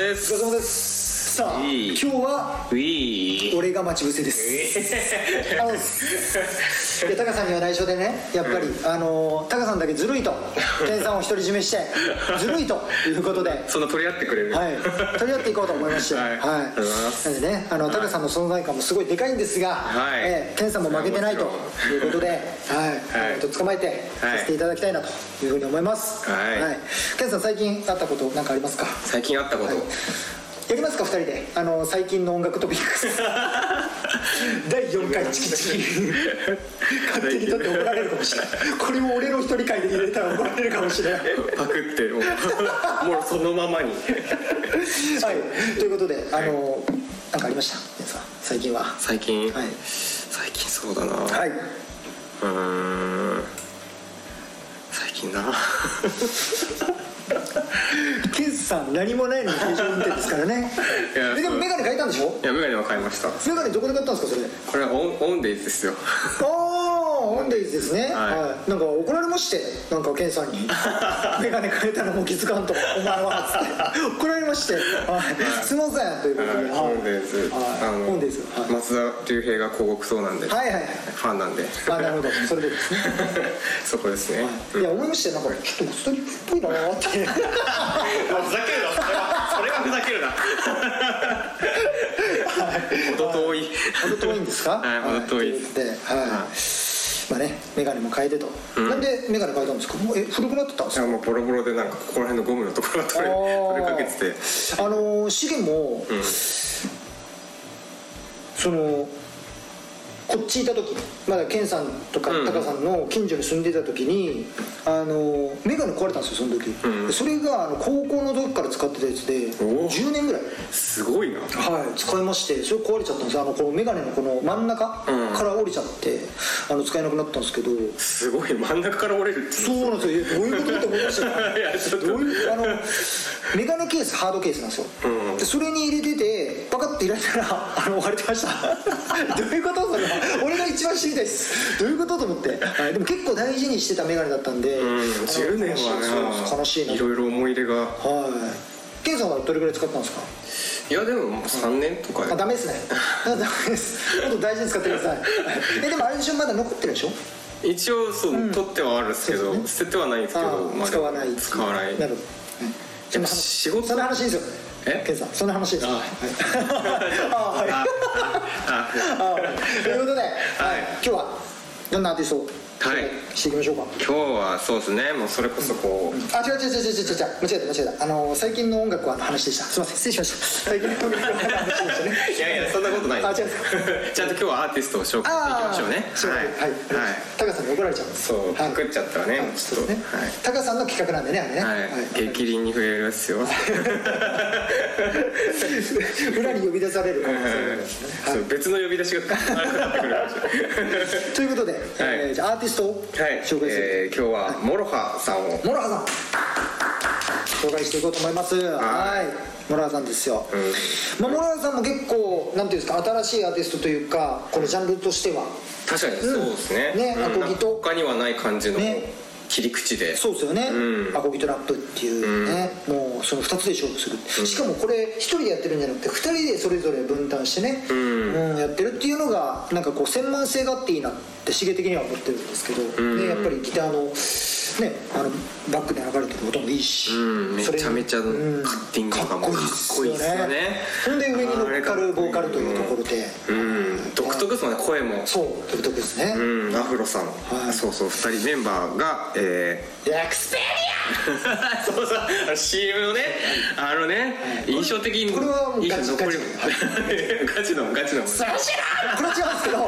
です。 お疲れ様です。さあ、今日は俺が待ち伏せです。で、タカさんには内緒でね、やっぱり、タカさんだけずるいと、ケンさんを独り占めしてずるいということで、 そんな取り合ってくれる、 はい、取り合っていこうと思いまして、はい、なのでね、タカさんの存在感もすごいでかいんですが、はい、ケンさんも負けてないということで、はい、捕まえてさせていただきたいなというふうに思います。はい、ケンさん、最近あったこと何かありますか？ 最近あったこと、 やりますか、2人で最近の音楽トピックス第4回チキチキ勝手にとって怒られるかもしれない。これを俺の一人会で入れたら怒られるかもしれない。 パクってもうそのままにはいということで何かありました皆さん最近は？ 最近そうだな、はい最近なケンさん何もないのに平常運転ですからね。でもメガネ変えたんでしょ？ いや、メガネは買いました。 メガネどこで買ったんですかそれ？ これはオンデイズですよ。 オンデイズですね。なんか怒られまして、なんかケンさんにメガネ変えたのも気づかんとお前はっつって怒られまして、すいませんということで、 オンデイズ、 オンデイズ、 松田龍平が広告塔なんで、ファンなんで。 なるほど、それでですね。 そこですね。 いや、思いまして、なんかちょっと松田龍平っぽいなーって。ふざけるな、 それはふざけるな。程遠いんですか？ 程遠いで、まあね、メガネも変えてと、なんでメガネ変えたんですか？古くなってたんですか？ もうボロボロで、なんかここら辺のゴムのところが取れかけてて、 シゲも、こっちいた時、まだケンさんとかタカさんの近所に住んでた時にメガネ壊れたんですよ、その時。それが高校の時から使ってたやつで10年ぐらいすごいな。 使いまして、それ壊れちゃったんですよ。このメガネのこの真ん中から折れちゃって使えなくなったんですけど。 すごい、真ん中から折れるって。 そうなんですよ。どういうことって思いましたよ。どういうメガネケース、ハードケースなんですよ。でそれに入れててパカッて開いたら割れてました。どういうこと？それは俺が一番知りたいです。どういうことと思って。でも結構大事にしてたメガネだったんで、 10年はね、 悲しいな。 いろいろ思い入れが。 ケンさんはどれぐらい使ったんですか？ いや、でも3年とか。 ダメですね。ダメです。もっと大事に使ってください。でもあれでしょ、まだ残ってるでしょ？ 一応そう、取ってはあるんですけど、捨ててはないんですけど、 使わない。なるほど。 やっぱ仕事、 そんな話ですよ。ケンさん、そんな話です。ということで、今日はどんなアーティストをしていきましょうか。 今日はそうですね、もうそれこそこう、 違う、間違えた。最近の音楽は話でした。すいません、失礼しました。最近の音楽は話でしたね。 いやそんなことない。 違う。 ちゃんと今日はアーティストを紹介していきましょうね。 タカさんに怒られちゃうんです。 そう、パクっちゃったらね、ちょっとタカさんの企画なんでね、あれね。 激鱗に触れますよ。 裏に呼び出される可能性がありますね。 別の呼び出しがなくなってくる。 ということで、じゃあアーティストを紹介する。 今日はモロハさんを紹介していこうと思います。モロハさんですよ。モロハさんも結構なんていうんですか、新しいアーティストというか、このジャンルとしては確かにそうですね。アコギと他にはない感じの切り口で。 そうですよね。アコギとラップっていうね、もうその2つで勝負する。しかもこれ1人でやってるんじゃなくて2人でそれぞれ分担してね、やってるっていうのがなんかこう専門性があっていいなってシゲ的には思ってるんですけど、やっぱりギターのね、バックで流れてる音もいいし、 めちゃめちゃカッティングとかもかっこいいですよね。 それで上に乗っかるボーカルというところで、 独特ですもんね、声も。 そう、独特ですね。 アフロさん、そう2人メンバーがエクスペリアそう CM のね、印象的に。 これはもうガチのスラッシュこれは違うんですけど、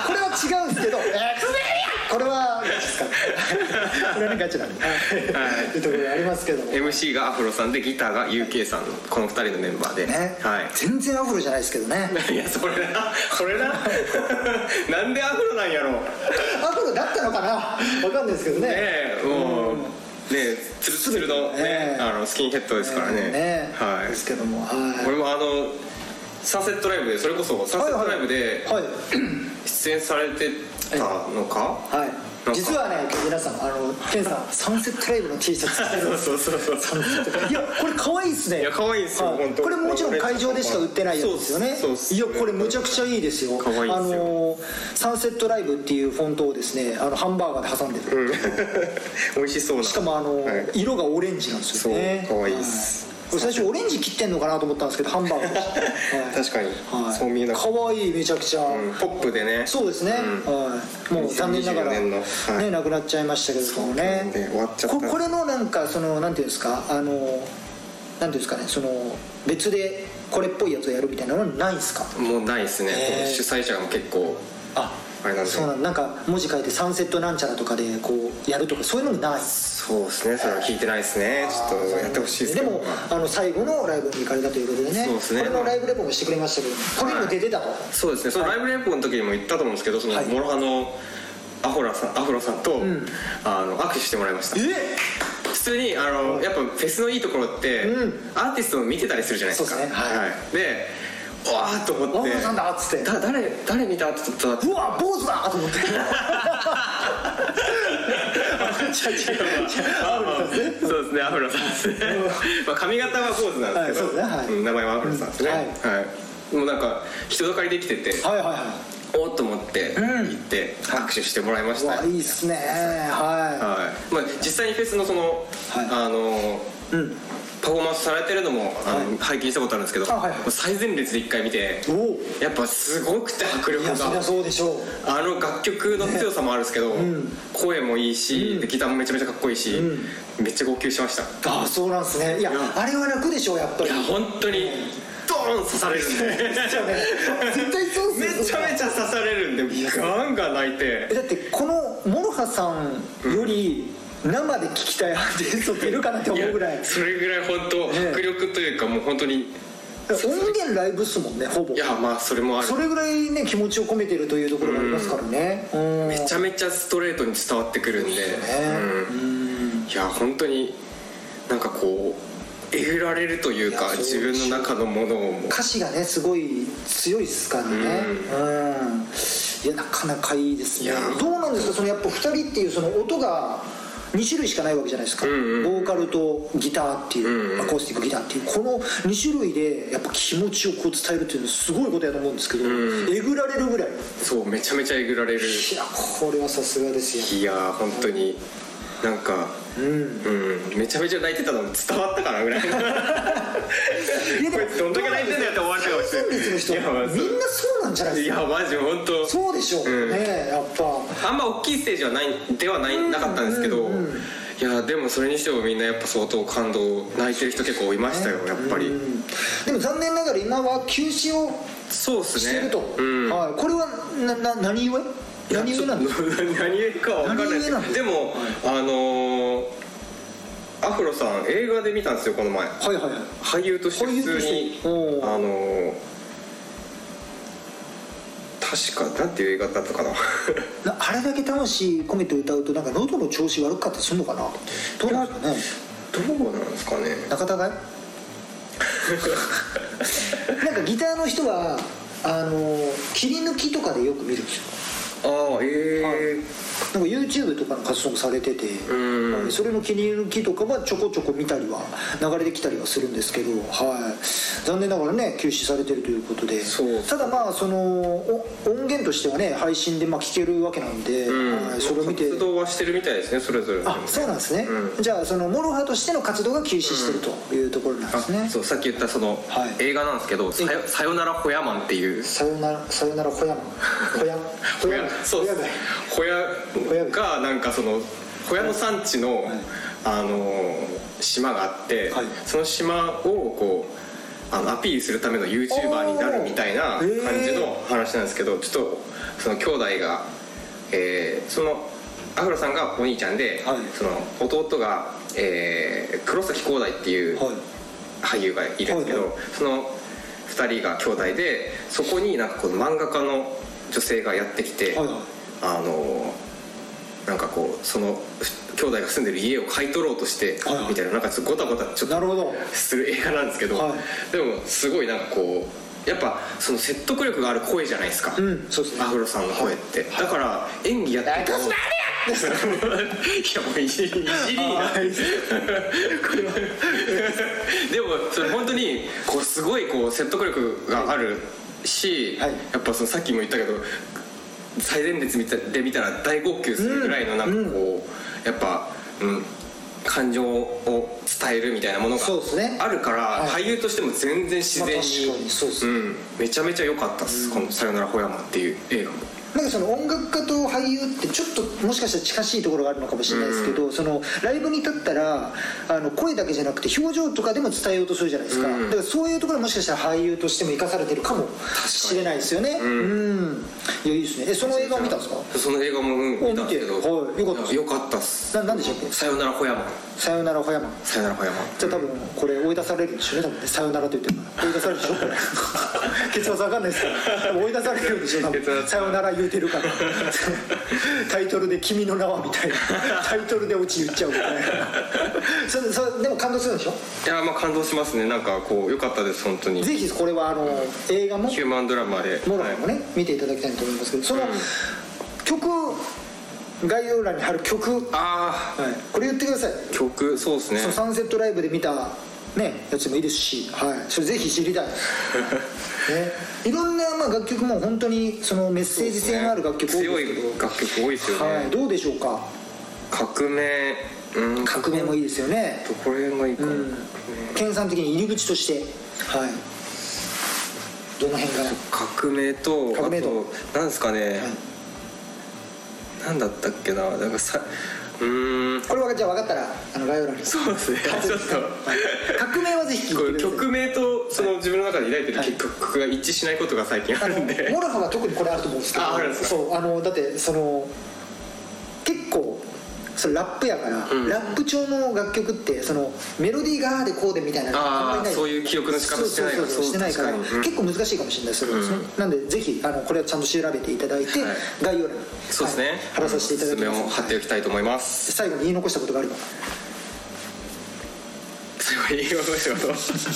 これはガチですか。これはね、ガチなんでというところがありますけども、 MC がアフロさんでギターが UK さんのこの2人のメンバーで全然アフロじゃないですけどね。 いや、それななんでアフロなんやろう。 アフロだったのかな、分かんないですけどね。 もうね、ツルツルのスキンヘッドですからね。 ですけども、 これもサンセットライブで、それこそサンセットライブで出演されてたのか、 はい、実はね皆さんケンさんサンセットライブの T シャツ着てるそういやこれ可愛いっすね。 いや可愛いっすよ、本当。 これもちろん会場でしか売ってないやつですよね。いやこれむちゃくちゃいいですよ。 可愛いですよ。 サンセットライブっていうフォントをですねハンバーガーで挟んでる、 美味しそうな。しかも色がオレンジなんですよね。 そう可愛いっす。 これ最初オレンジ切ってんのかなと思ったんですけどハンバーガーでした、 確かに、そう見えなかった。 可愛いめちゃくちゃ、 ポップでね。 そうですね、もう残念ながらねなくなっちゃいましたけどもね。 終わっちゃった。 これのなんかなんていうんですかなんていうんですかね別でこれっぽいやつをやるみたいなのないんですか？ もうないですね。主催者が結構あれなんで。 そうなんか文字書いてサンセットなんちゃらとかでこうやるとかそういうのもない。 そうですね。それは聞いてないですね。ちょっとやってほしいですけど。 でも最後のライブに行かれたということでね。そうですね。これのライブレポもしてくれましたけど、これにも出てたと。 そうですね。そのライブレポの時にも言ったと思うんですけど、そのモロハのアフロさんと握手してもらいました。普通にやっぱフェスのいいところってアーティストを見てたりするじゃないですか。でわーっと思って、 なんだっつって誰見たって言ったら、 うわ坊主だと思ってそうですね、アフロさんですね。髪型は坊主なんですけど、名前はアフロさんですね。もうなんか人だかりできてて、おっと思って行って握手してもらいました。 いいっすね。 実際にフェスのパフォーマンスされてるのも拝見したことあるんですけど、最前列で1回見てやっぱすごくて迫力が。 そうでしょう。 楽曲の強さもあるんですけど、声もいいしギターもめちゃめちゃかっこいいし、めっちゃ号泣しました。 そうなんですね。いやあれは楽でしょうやっぱり。 いや本当にドーン刺されるんで絶対そうっすよ。 めちゃめちゃ刺されるんでガンガン泣いて。 だってこのモロハさんより生で聴きたいアーティストっているかなって思うぐらい。 それぐらい本当迫力というか、もう本当に音源ライブっすもんねほぼ。 いやそれもある。 それぐらいね気持ちを込めてるというところがありますからね。 めちゃめちゃストレートに伝わってくるんで、いや本当になんかこうえぐられるというか、自分の中のものを。 歌詞がねすごい強いですからね。いやなかなかいいですね。どうなんですかやっぱ2人っていう音が2種類しかないわけじゃないですか。ボーカルとギターっていう、アコースティックギターっていうこの2種類でやっぱ気持ちをこう伝えるっていうのはすごいことやと思うんですけど、えぐられるぐらい。 そうめちゃめちゃえぐられる。 いやこれはさすがですよ。 いや本当になんかめちゃめちゃ泣いてたのも伝わったかなぐらい。こいつどんだけ泣いてんだよって思われたかもしれない。 最前列の人みんなそうなんじゃないですか。 いやマジ本当そうでしょうね。やっぱあんま大きいステージはなかったんですけど、いやでもそれにしてもみんなやっぱ相当感動、泣いてる人結構いましたよやっぱり。 でも残念ながら今は休止をしてると。これは何故？何故なんですか？ 何故かは分かんないですけど、でもアフロさん映画で見たんですよこの前。俳優として普通に確かなんていう映画だったかな。 あれだけ魂込めて歌うとなんか喉の調子悪かったりするのかな。どうなんですかね。 どうなんですかね。 仲違いなんかギターの人は切り抜きとかでよく見るんですよ。なんか YouTube とかの活動もされてて、それの切り抜きとかはちょこちょこ見たりは流れてきたりはするんですけど、残念ながらね休止されてるということで。ただ音源としてはね配信で聴けるわけなんで、それを見て活動はしてるみたいですねそれぞれ。 そうなんですね。じゃあモロハとしての活動が休止してるというところなんですね。 そうさっき言った映画なんですけど、さよならホヤマンっていう。 さよならホヤマン。 そうホヤがなんかホヤの産地の島があって、その島をこうアピールするための YouTuber になるみたいな感じの話なんですけど、ちょっとその兄弟がそのアフロさんがお兄ちゃんで、その弟が黒崎光大っていう俳優がいるんですけど、その2人が兄弟で、そこになんかこの漫画家の女性がやってきて、なんかこうその兄弟が住んでる家を買い取ろうとしてみたいな、なんかちょっとゴタゴタちょっとする映画なんですけど、でもすごいなんかこうやっぱその説得力がある声じゃないですか、 そうですね、 アフロさんの声って、だから演技やっててもいやもういじりになってでもそれ本当にこうすごいこう説得力があるし、やっぱそのさっきも言ったけど最前列で見たら大号泣するぐらいのなんかこうやっぱ感情を伝えるみたいなものがあるから、俳優としても全然自然に、めちゃめちゃ良かったです、この「さよならホヤマン」っていう映画も。 なんかその音楽家と俳優ってちょっともしかしたら近しいところがあるのかもしれないですけど、そのライブに立ったら声だけじゃなくて表情とかでも伝えようとするじゃないですか、だからそういうところもしかしたら俳優としても生かされてるかもしれないですよね。いやいいですね。その映画を見たんですか？ その映画も見たんですけど、よかったっす。 何でしたっけ？ さよならホヤマン。 さよならホヤマン。 さよならホヤマン。 じゃあ多分これ追い出されるんでしょうね、多分ね。さよならと言ってるから追い出されるでしょこれ結末わかんないですから追い出されるんでしょ多分。さよなら言うてるからタイトルで「君の名は」みたいなタイトルでオチ言っちゃうみたいなでも感動するんでしょ？ いやまあ感動しますね。なんかこう良かったです本当に。 ぜひこれは映画もヒューマンドラマでもろもね、見ていただきたいと思いますけど、その曲概要欄に貼る曲、これ言ってください。 曲そうですね。 サンセットライブで見たねやつもいいですし、それぜひ知りたいいろんな楽曲も本当にそのメッセージ性のある楽曲多いですけど、 強い楽曲多いですよね。 どうでしょうか？ 革命革命もいいですよね。 これもいいかな。 研さん的に入り口としてどの辺が？ 革命とあとなんですかね、なんだったっけな、なんかさこれはじゃあ分かったら概要欄に。 そうですね。ちょっと革命はぜひ聞いてください。 曲名とその自分の中で抱いてる曲が一致しないことが最近あるんで、 モラハは特にこれあると思うんですけど、 あるんですか？ そうだってその結構それラップやから、ラップ調の楽曲ってそのメロディーがでこうでみたいなあんまりない、そういう記憶の仕方してないから、 してないから結構難しいかもしれないですね。なんでぜひこれはちゃんと調べていただいて、概要欄にそうですね、 貼らさせていただきます。 おすすめを貼っておきたいと思います。 最後に言い残したことがあれば。 言い残したこと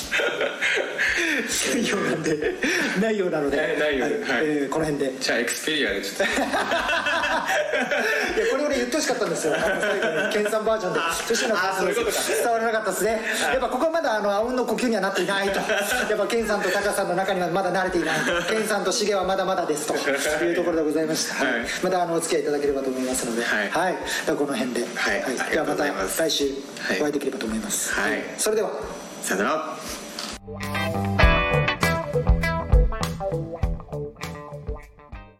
ないようなので、この辺でじゃあエクスペリアでちょっといやこれ俺言ってほしかったんですよ、最後にケンさんバージョンで。そしたら伝わらなかったですね。やっぱここはまだあうんの呼吸にはなっていないと、やっぱケンさんとタカさんの中にはまだ慣れていない、ケンさんとシゲはまだまだですというところでございました。またお付き合いいただければと思いますので、ではこの辺で、ではまた来週お会いできればと思います。それではさよなら。